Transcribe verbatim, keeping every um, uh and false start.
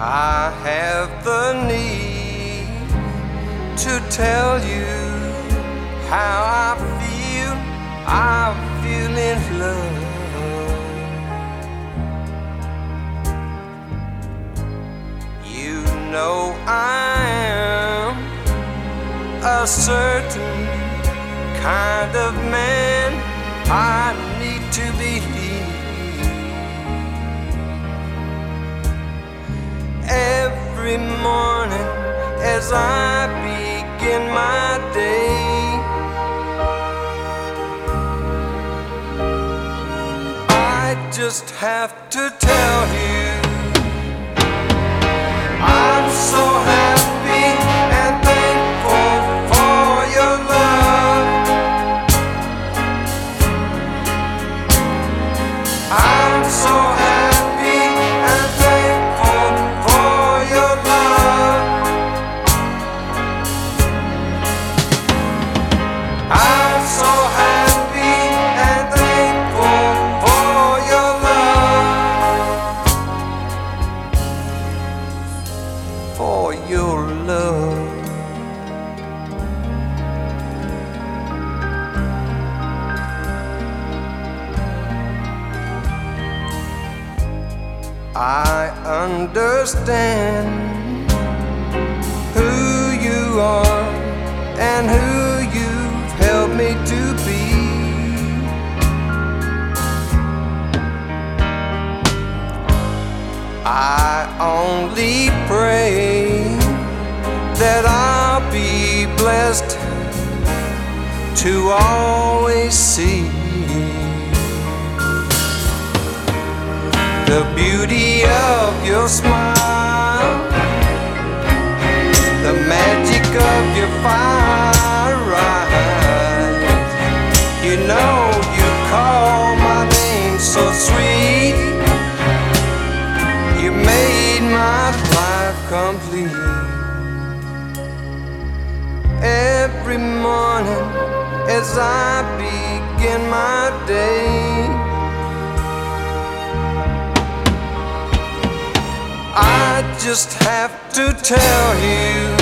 I have the need to tell you how I feel. I feel in love. You know I am a certain kind of man. I need to believe. Every morning as I begin my day, I just have to tell you I'm so happy and thankful for your love. I'm so happy and thankful for your love. I'm so happy and thankful for your love. For your love. I understand who you are and who you've helped me to be. I only pray that I'll be blessed to always see the beauty of your smile, the magic of your fire eyes. You know you call my name so sweet. You made my life complete. Every morning as I begin my day, I just have to tell you